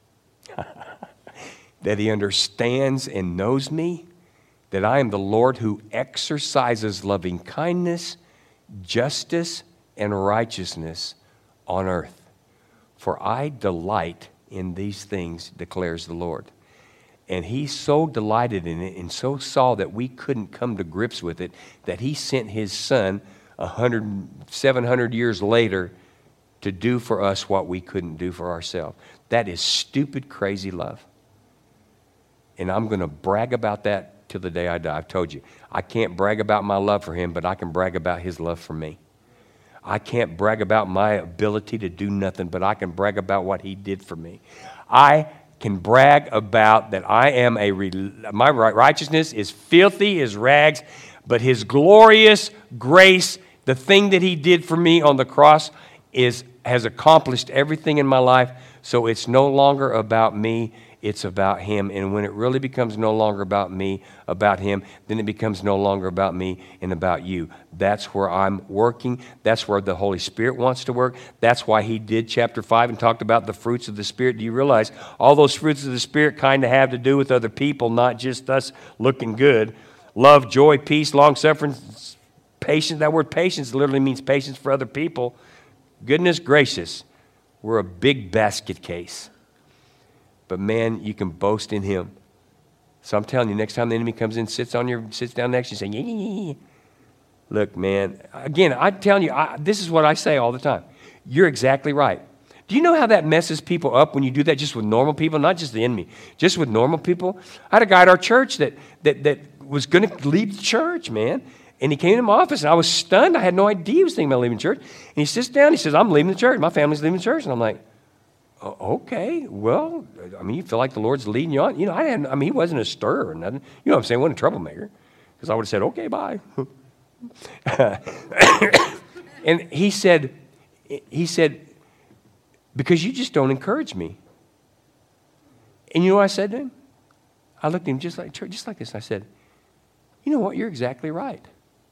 that he understands and knows me, that I am the Lord who exercises loving kindness, justice, and righteousness on earth. For I delight in these things, declares the Lord. And he so delighted in it and so saw that we couldn't come to grips with it that he sent his son a hundred, seven hundred years later to do for us what we couldn't do for ourselves. That is stupid, crazy love. And I'm going to brag about that till the day I die. I've told you, I can't brag about my love for him, but I can brag about his love for me. I can't brag about my ability to do nothing, but I can brag about what he did for me. I can brag about that I am a, my righteousness is filthy as rags, but his glorious grace, the thing that he did for me on the cross, is has accomplished everything in my life. So it's no longer about me. It's about him. And when it really becomes no longer about me, about him, then it becomes no longer about me and about you. That's where I'm working. That's where the Holy Spirit wants to work. That's why he did chapter five and talked about the fruits of the Spirit. Do you realize all those fruits of the Spirit kind of have to do with other people, not just us looking good? Love, joy, peace, long-suffering, patience. That word patience literally means patience for other people. Goodness gracious, we're a big basket case. But man, you can boast in him. So I'm telling you, next time the enemy comes in, sits on your, sits down next to you, saying, yeah, yeah, yeah. Look, man, again, I'm telling you, I, this is what I say all the time. You're exactly right. Do you know how that messes people up when you do that just with normal people, not just the enemy, just with normal people? I had a guy at our church that that that was going to leave the church, man. And he came to my office, and I was stunned. I had no idea he was thinking about leaving church. And he sits down, he says, I'm leaving the church. My family's leaving the church. And I'm like, okay, well, I mean, you feel like the Lord's leading you on. You know, I hadn't, I mean, he wasn't a stirrer or nothing. You know what I'm saying? He wasn't a troublemaker. Because I would have said, okay, bye. And he said, he said, because you just don't encourage me. And you know what I said to him? I looked at him just like, just like this, and I said, you know what? You're exactly right.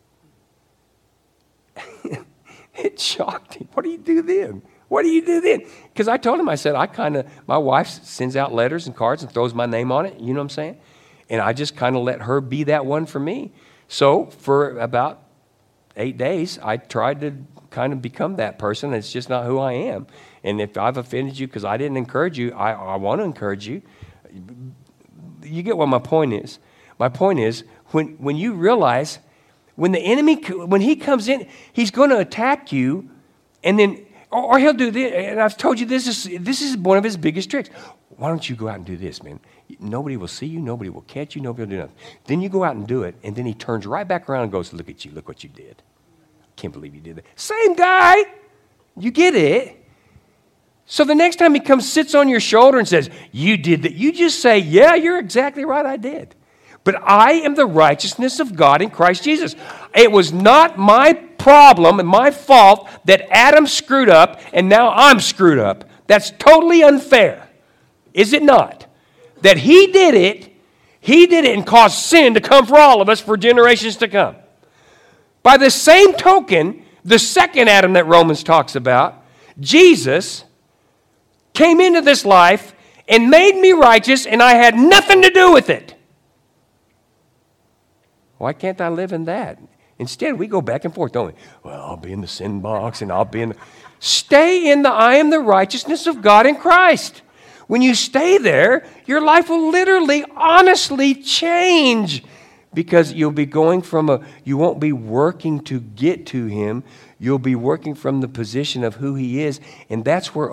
It shocked him. What do you do then? What do you do then? Because I told him, I said, I kind of, my wife sends out letters and cards and throws my name on it. You know what I'm saying? And I just kind of let her be that one for me. So for about eight days, I tried to kind of become that person. It's just not who I am. And if I've offended you because I didn't encourage you, I, I want to encourage you. You get what my point is. My point is, when, when you realize, when the enemy, when he comes in, he's going to attack you, and then, or he'll do this, and I've told you this is, this is one of his biggest tricks. Why don't you go out and do this, man? Nobody will see you, nobody will catch you, nobody will do nothing. Then you go out and do it, and then he turns right back around and goes, look at you, look what you did. Can't believe you did that. Same guy. You get it? So the next time he comes, sits on your shoulder and says, you did that, you just say, yeah, you're exactly right, I did. But I am the righteousness of God in Christ Jesus. It was not my problem and my fault that Adam screwed up and now I'm screwed up. That's totally unfair. Is it not? That he did it, he did it and caused sin to come for all of us for generations to come. By the same token, the second Adam that Romans talks about, Jesus came into this life and made me righteous, and I had nothing to do with it. Why can't I live in that? Instead, we go back and forth, don't we? Well, I'll be in the sin box, and I'll be in the... Stay in the I am the righteousness of God in Christ. When you stay there, your life will literally, honestly change. Because you'll be going from a... You won't be working to get to him. You'll be working from the position of who he is, and that's where